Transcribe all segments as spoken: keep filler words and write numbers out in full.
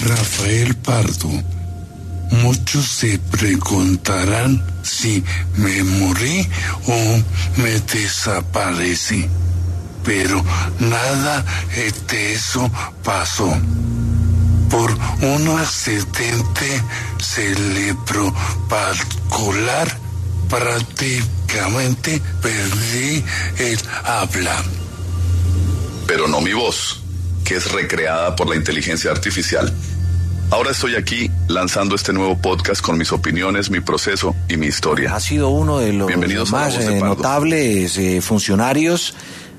Rafael Pardo. Muchos se preguntarán si me morí o me desaparecí, pero nada de eso pasó. Por un accidente cerebrovascular prácticamente perdí el habla. Pero no mi voz, que es recreada por la inteligencia artificial. Ahora estoy aquí lanzando este nuevo podcast con mis opiniones, mi proceso y mi historia. Ha sido uno de los más eh, notables eh, funcionarios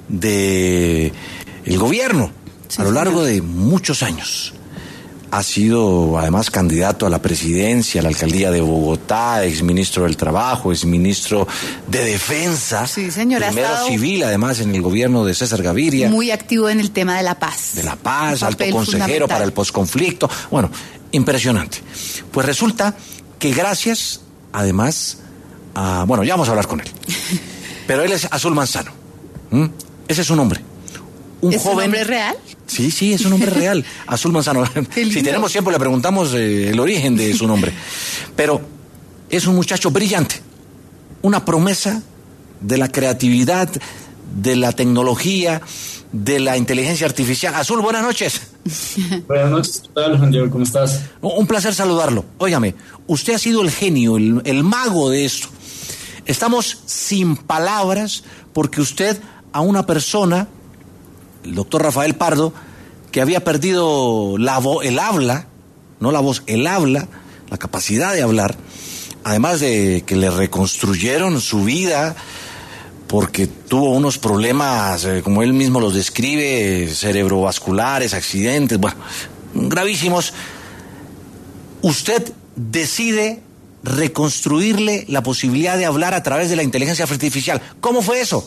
del gobierno sí, a lo largo de muchos años. Ha sido además candidato a la presidencia, a la alcaldía de Bogotá, exministro del Trabajo, exministro de Defensa, sí, señora, primero ha estado civil, además en el gobierno de César Gaviria. Muy activo en el tema de la paz. De la paz, alto consejero para el posconflicto. Bueno, impresionante. Pues resulta que gracias, además, a... Bueno, ya vamos a hablar con él. Pero él es Azul Manzano. ¿Mm? Ese es su nombre. Un ¿Es joven... un nombre real? Sí, sí, es un nombre real. Azul Manzano. Si tenemos tiempo le preguntamos eh, el origen de su nombre. Pero es un muchacho brillante. Una promesa de la creatividad, de la tecnología, de la inteligencia artificial. Azul, buenas noches. Buenas noches, ¿qué tal, Juan Diego? ¿Cómo estás? Un placer saludarlo. Óigame, usted ha sido el genio, el, el mago de esto. Estamos sin palabras porque usted a una persona, el doctor Rafael Pardo, que había perdido la vo- el habla, no la voz, el habla, la capacidad de hablar, además de que le reconstruyeron su vida porque tuvo unos problemas, eh, como él mismo los describe, cerebrovasculares, accidentes, bueno, gravísimos. Usted decide reconstruirle la posibilidad de hablar a través de la inteligencia artificial. ¿Cómo fue eso?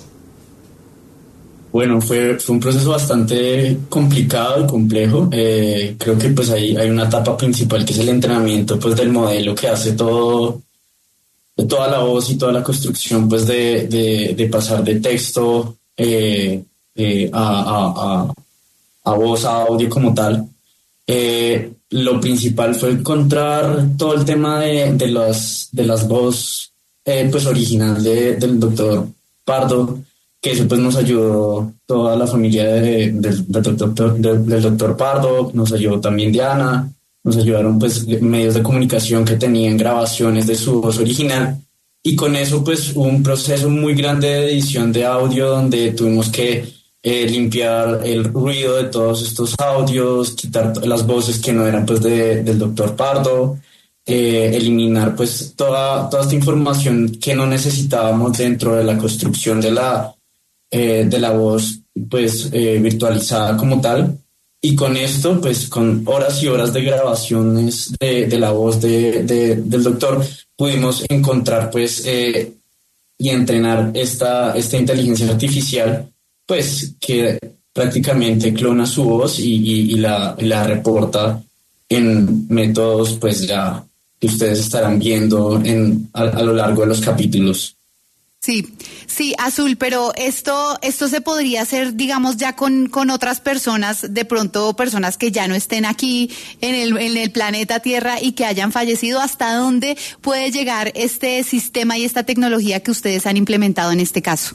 Bueno, fue, fue un proceso bastante complicado y complejo. Eh, creo que pues hay, hay una etapa principal que es el entrenamiento pues del modelo que hace todo, toda la voz y toda la construcción pues de, de, de pasar de texto eh, eh, a, a, a, a voz, a audio como tal. Eh, lo principal fue encontrar todo el tema de, de, las, de las voces eh, pues original de, del doctor Pardo, que eso pues nos ayudó toda la familia de, de, de, de, de, de, del doctor Pardo, nos ayudó también Diana, nos ayudaron pues medios de comunicación que tenían grabaciones de su voz original, y con eso pues hubo un proceso muy grande de edición de audio donde tuvimos que eh, limpiar el ruido de todos estos audios, quitar las voces que no eran pues de, del doctor Pardo, eh, eliminar pues toda, toda esta información que no necesitábamos dentro de la construcción de la Eh, de la voz pues eh, virtualizada como tal, y con esto pues con horas y horas de grabaciones de, de la voz de, de, del doctor pudimos encontrar pues eh, y entrenar esta, esta inteligencia artificial pues que prácticamente clona su voz y, y, y la, la reporta en métodos pues ya que ustedes estarán viendo en, a, a lo largo de los capítulos. Sí, sí, Azul, pero esto esto se podría hacer, digamos, ya con, con otras personas, de pronto personas que ya no estén aquí en el, en el planeta Tierra y que hayan fallecido. ¿Hasta dónde puede llegar este sistema y esta tecnología que ustedes han implementado en este caso?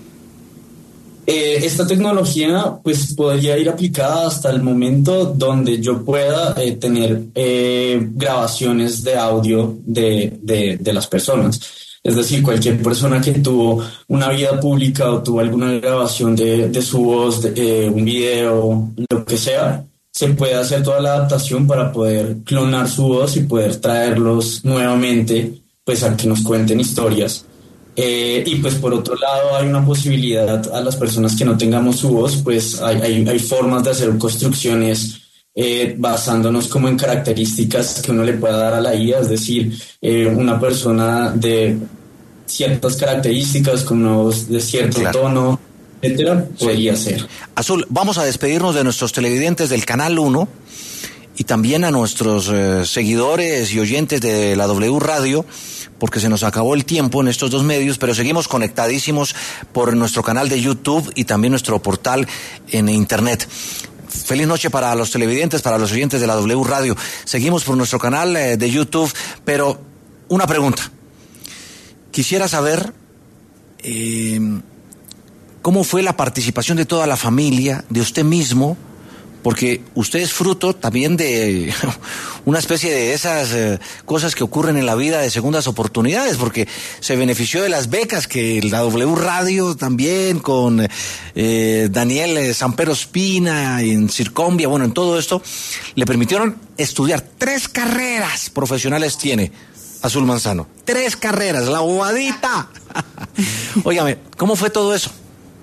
Eh, esta tecnología pues podría ir aplicada hasta el momento donde yo pueda eh, tener eh, grabaciones de audio de, de, de las personas. Es decir, cualquier persona que tuvo una vida pública o tuvo alguna grabación de, de su voz, de, eh, un video, lo que sea, se puede hacer toda la adaptación para poder clonar su voz y poder traerlos nuevamente pues a que nos cuenten historias. Eh, y pues por otro lado hay una posibilidad a las personas que no tengamos su voz, pues hay, hay, hay formas de hacer construcciones Eh, basándonos como en características que uno le pueda dar a la I A, es decir, eh, una persona de ciertas características con una voz de cierto claro. tono, etcétera, podría sí. ser. Azul, vamos a despedirnos de nuestros televidentes del Canal uno y también a nuestros eh, seguidores y oyentes de la W Radio, porque se nos acabó el tiempo en estos dos medios, pero seguimos conectadísimos por nuestro canal de YouTube y también nuestro portal en Internet. feliz noche para los televidentes, para los oyentes de la W Radio. Seguimos por nuestro canal eh, de YouTube, pero una pregunta. Quisiera saber eh, cómo fue la participación de toda la familia, de usted mismo, porque usted es fruto también de una especie de esas eh, cosas que ocurren en la vida de segundas oportunidades, porque se benefició de las becas que la W Radio también, con eh, Daniel Sampero Espina, en Circombia, bueno, en todo esto, le permitieron estudiar. Tres carreras profesionales tiene Azul Manzano. Tres carreras, la bobadita. Óigame, ¿cómo fue todo eso?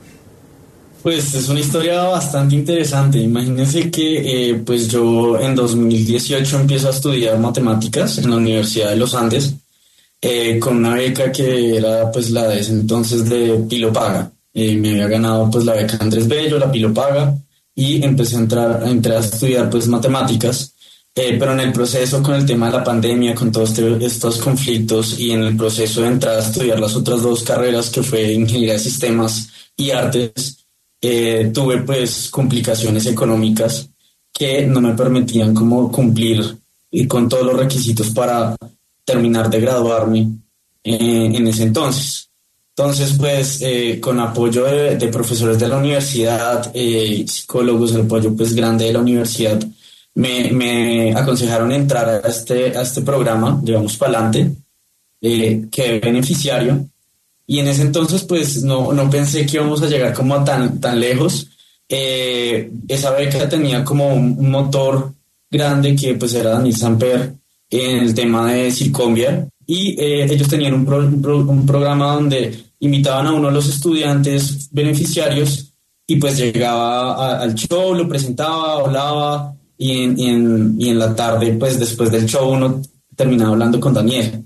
Pues es una historia bastante interesante. Imagínense que eh, pues yo en dos mil dieciocho empiezo a estudiar matemáticas en la Universidad de los Andes eh, con una beca que era pues la de ese entonces de Pilo Paga. Eh, me había ganado pues la beca Andrés Bello, la Pilo Paga, y empecé a entrar, a entrar a estudiar pues matemáticas. Eh, pero en el proceso con el tema de la pandemia, con todos este, estos conflictos, y en el proceso de entrar a estudiar las otras dos carreras, que fue Ingeniería de Sistemas y Artes, Eh, tuve pues complicaciones económicas que no me permitían como cumplir y con todos los requisitos para terminar de graduarme eh, en ese entonces. Entonces pues eh, con apoyo de, de profesores de la universidad, eh, psicólogos, el apoyo pues grande de la universidad, me, me aconsejaron entrar a este, a este programa, digamos, Palante, eh, que es beneficiario. Y en ese entonces, pues, no, no pensé que íbamos a llegar como a tan, tan lejos. Eh, esa beca tenía como un, un motor grande que, pues, era Daniel Samper en el tema de Circombia. Y eh, ellos tenían un, pro, un, pro, un programa donde invitaban a uno de los estudiantes beneficiarios y, pues, llegaba a, al show, lo presentaba, hablaba, y en, y, en, y en la tarde, pues, después del show, uno terminaba hablando con Daniel.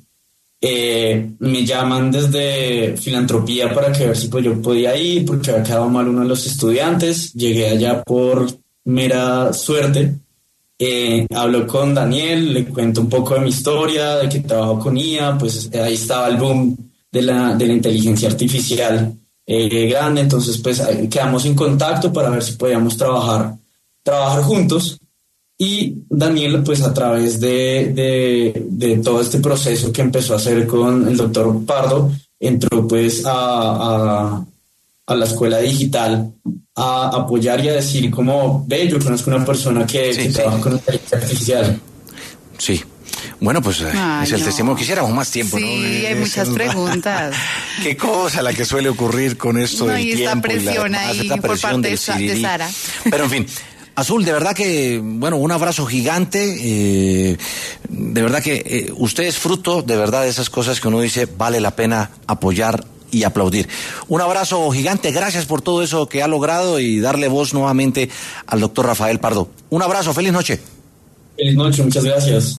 Eh, me llaman desde Filantropía para que ver si pues yo podía ir, porque había quedado mal uno de los estudiantes. Llegué allá por mera suerte. Eh, hablo con Daniel, le cuento un poco de mi historia, de que trabajo con I A, pues ahí estaba el boom de la, de la inteligencia artificial eh, grande. Entonces pues quedamos en contacto para ver si podíamos trabajar, trabajar juntos. Y Daniel, pues a través de, de, de todo este proceso que empezó a hacer con el doctor Pardo, entró pues a, a, a la escuela digital a apoyar y a decir como, ve, yo conozco una persona que, sí, que sí. trabaja con inteligencia artificial. Sí. Bueno, pues Ay, es el no. testimonio. Quisiéramos más tiempo, sí, ¿no? Sí, hay es, muchas es, preguntas. Qué cosa la que suele ocurrir con esto no, del y tiempo. esta presión y la, ahí esta por presión parte del de, Sa- de sirirí. Sara. Pero en fin, Azul, de verdad que, bueno, un abrazo gigante. Eh, de verdad que eh, usted es fruto, de verdad, de esas cosas que uno dice, vale la pena apoyar y aplaudir. Un abrazo gigante, gracias por todo eso que ha logrado y darle voz nuevamente al doctor Rafael Pardo. Un abrazo, feliz noche. Feliz noche, muchas gracias.